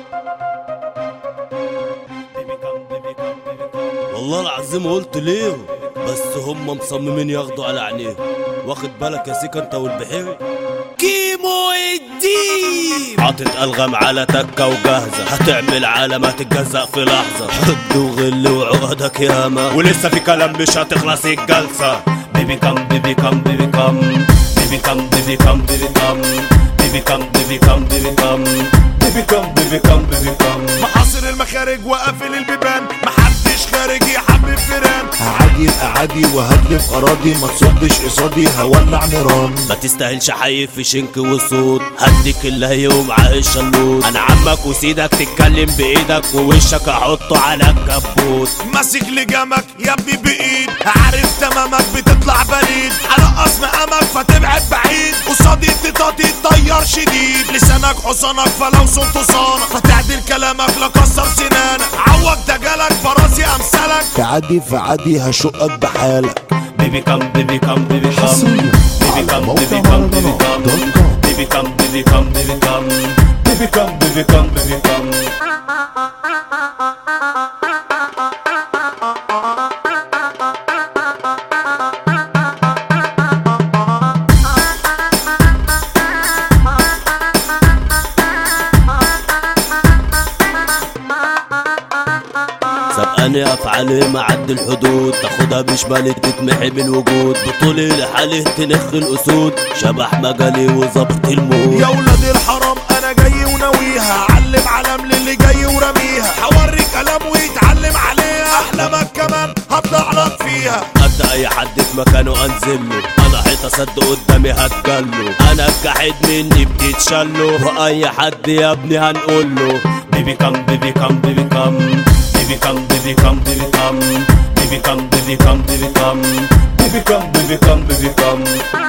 والله العظيم قلت ليهم بس هم مصممين ياخدوا على عينيهم. واخد بالك يا سيكا انت والبحيري؟ كيمو الدين حاطط ألغام على تكة وجاهزة، هتعمل علامة تتجزأ في لحظة. حد وغل وعقدك ياما ولسه في كلام مش هتخلص الجلسة. بيبي كام بيبي كام بيبي كام بيبي كام بيبي كام بيبي كام بيبي كام بيبي كام بيبي كام بيبي كام بيبي كام بيبي كام. محاصر المخارج وقافل البيبان، محدش خارج يحمل فيران. عادي الأعادي وهدلف أراضي، ما تصدش قصادي هولع نيران. ما تستاهلش حي في شنك وصوت، هديك اللي هيقوم عايش اللوت. انا عمك وسيدك تتكلم بايدك ووشك احطه على الكبوت. ماسك لجامك يا ابني بايد، عارف تمامك بتطلع بريد. هنقص مقامك فتبعد بعيد، قصادي تطاطي تطير شديد. لسانك حصانك فلو صنت صانك، فتعدل كلامك لكسر سنانك. عوج دجالك براسي امثالك، تعدي فعادي هشقك بحالك. بيبي كام بيبي كام بيبي كام بيبي كام بيبي كام بيبي كام بيبي كام بيبي كام بيبي كام بيبي كام بيبي كام بيبي كام. سبقني افعالي معد الحدود، تاخدها بشمالك تتمحي بالوجود. بطولي لحالي تنخ الاسود، شبح مجالي وظبط المود. يا ولاد الحرام انا جاي وناويها، علم علم للي جاي ورميها. هوري كلام ويتعلم عليها، احلامك كمان هطلع لك فيها. قد اي حد في مكانه انزله، انا حيطه سد قدامي هتجله. انا الجحيد مني بتتشله، واي حد يا ابني هنقوله. بيبي كام بيبي كام بيبي كام بيبي كام بيبي كام بيبي كام بيبي كام بيبي كام بيبي كام بيبي كام بيبي كام بيبي كام.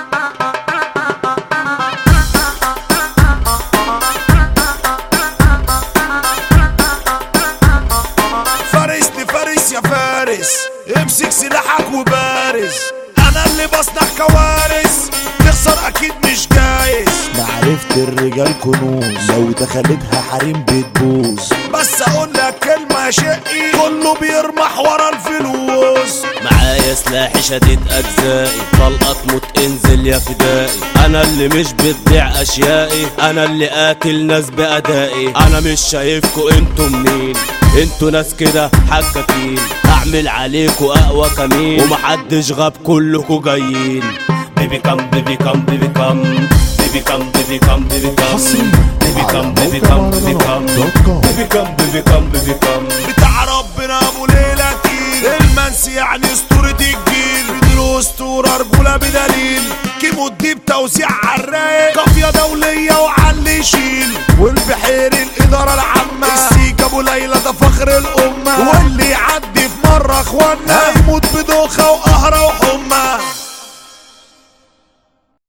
فارس لفارس يا فارس، امسك سلاحك وبارز. انا اللي بصنع كوارث، تخسر اكيد مش جايز. معرفة الرجال كنوز، لو دخلتها حريم بتبوظ. بس اقول لك كلمة يا شقي، كله بيرمح ورا الفلوس. معايا سلاحي شديد اجزائي، طلقة تموت انزل يا فدائي. انا اللي مش بتبيع اشيائي، انا اللي قاتل ناس بادائي. انا مش شايفكوا انتوا منين، انتوا ناس كده حكاكين. اعمل عليكوا اقوى كمين، ومحدش غاب كلكوا جايين. بيبي كام بيبي كام بيبي كام بيبي كام بيبي كام بيبي كام بيبي كام بيبي كام بيبي كام بيبي كام بيبي كام بيبي كام. بتاع ربنا ابو ليلة تقيل، المنسي يعني اسطورة الجيل. بدر اسطورة رجولة بدليل، كيمو الديب توزيع عالرايق. قافية دولية وعلي يشيل، والبحيري الإدارة العامة. السيك ابو ليلى ده فخر الأمة، واللي يعدي في مرة اخوانا هيموت بدوخة